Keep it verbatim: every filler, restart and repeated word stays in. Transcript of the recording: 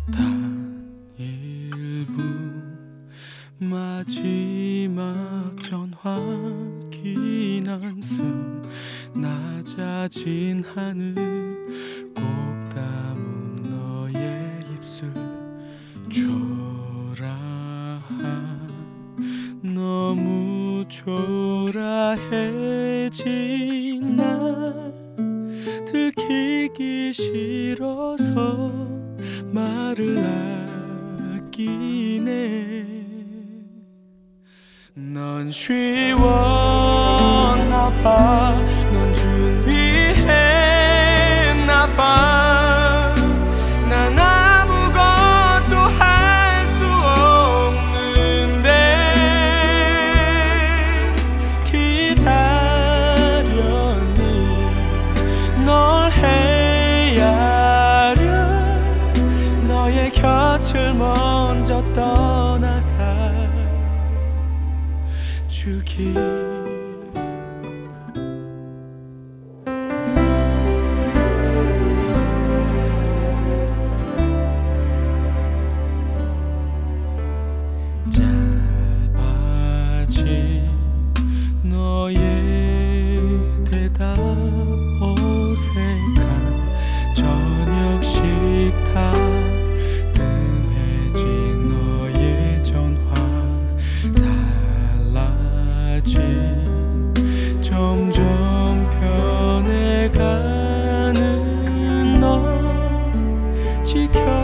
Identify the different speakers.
Speaker 1: 단 일부 마지막 전화 긴 한숨 낮아진 하늘 꼭 담은 너의 입술 초라한 너무 초라해진 나 들키기 싫어서 말을 아끼네. 넌 쉬웠나봐. 넌 준비했나봐. 난 아무것도 할 수 없는데 기다렸니. 널 헤아려 너의 곁을 먼저 떠나가 주기. 짧아진 너의 대답 어색한 저녁 식탁 뜸해진 너의 전화 달라진 점점 변해가는 너 지켜